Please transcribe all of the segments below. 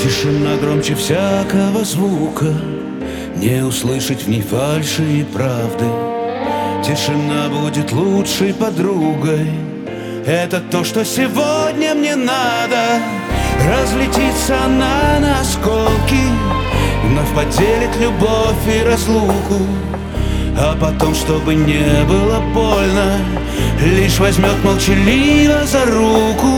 Тишина громче всякого звука, не услышать в ней фальши и правды. Тишина будет лучшей подругой. Это то, что сегодня мне надо. Разлетится она на осколки, вновь поделит любовь и разлуку. А потом, чтобы не было больно, лишь возьмет молчаливо за руку.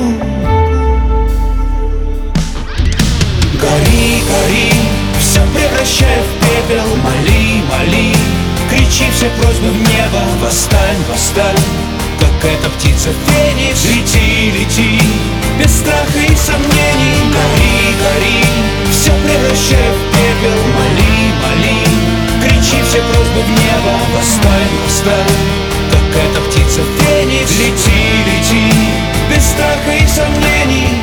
Гори, гори, все превращай в пепел. Моли, моли, кричи все просьбы в небо. Восстань, восстань, как эта птица феникс. Лети, лети, без страха и сомнений. Гори, гори, все превращай в пепел. Моли, моли, кричи все просьбы в небо. Восстань, восстань, как эта птица феникс. Лети, лети, без страха и сомнений.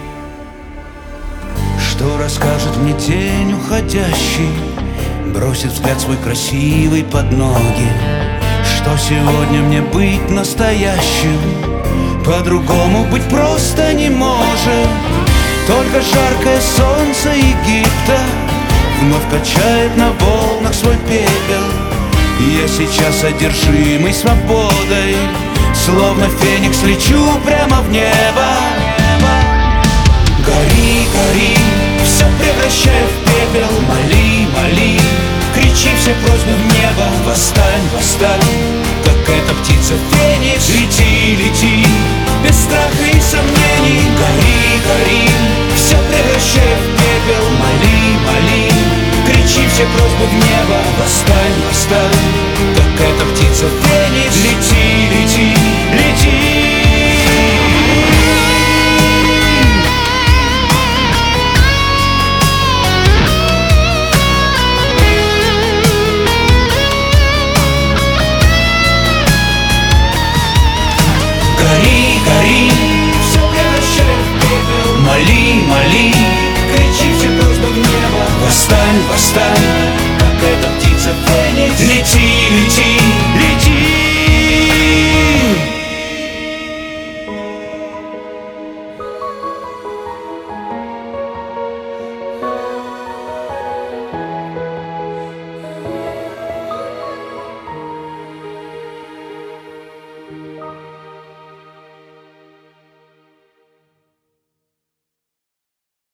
Что расскажет мне тень уходящий? Бросит взгляд свой красивый под ноги. Что сегодня мне быть настоящим? По-другому быть просто не может. Только жаркое солнце Египта вновь качает на волнах свой пепел. Я сейчас одержимый свободой, словно феникс лечу прямо в небо. Гори, гори, все превращай в пепел. Моли, моли, кричи все просьбы в небо. Восстань, восстань, как эта птица феникс. Лети, лети, без страха и сомнений. Гори, гори, все превращай в пепел. Моли, моли, кричи все просьбы в небо. Восстань, восстань, как эта птица феникс. Лети, лети, лети. Гори, гори, все превращай в пепел. Моли, моли, кричи все просьбы в небо. Восстань, восстань, как эта птица феникс. Лети, лети, лети.